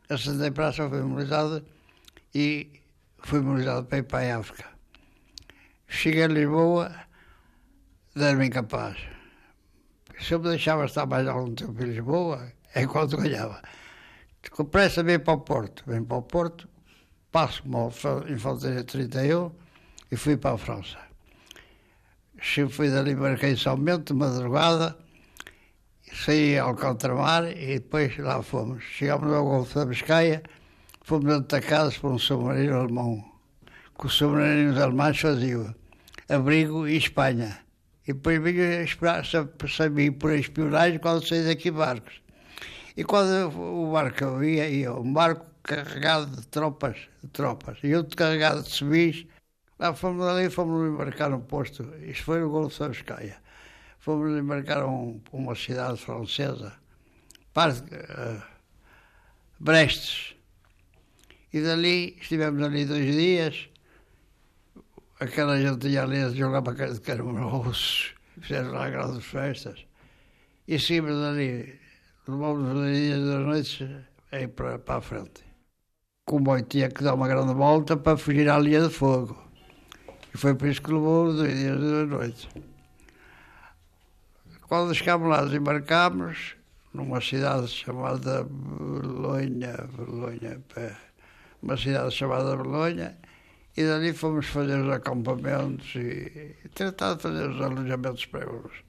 A Santa Praça foi mobilizada e fui mobilizado para ir para a África. Cheguei a Lisboa, deram-me incapaz. Se eu me deixava estar mais algum tempo em Lisboa, é enquanto ganhava. Com pressa vim para o Porto. Vim para o Porto, passo-me em Infantaria 31 e fui para a França. Fui dali, embarquei em São Bento, de madrugada, saí ao Alcantramar e depois lá fomos. Chegámos ao Golfo da Biscaia, fomos atacados por um submarino alemão, que os submarinos alemães faziam abrigo e Espanha. E depois vinha esperar, sabia por espionagem quando saí daqui barcos. E quando o barco ia um barco carregado de tropas, e outro carregado de civis, lá fomos ali, fomos embarcar num posto, isto foi no Golfo da Biscaia. Fomos embarcar uma cidade francesa, Brest. E dali, estivemos ali 2 dias, aquela gente ia ali a jogar para de caramulos, fizeram lá grandes festas. E seguimos dali, levamos os dias das noites aí para a frente. O comboio tinha que dar uma grande volta para fugir à linha de fogo. E foi por isso que levou os 2 dias das noites. Quando chegámos lá, desembarcámos numa cidade chamada Bolonha, uma cidade chamada Bolonha, e dali fomos fazer os acampamentos e tratar de fazer os alojamentos para eles.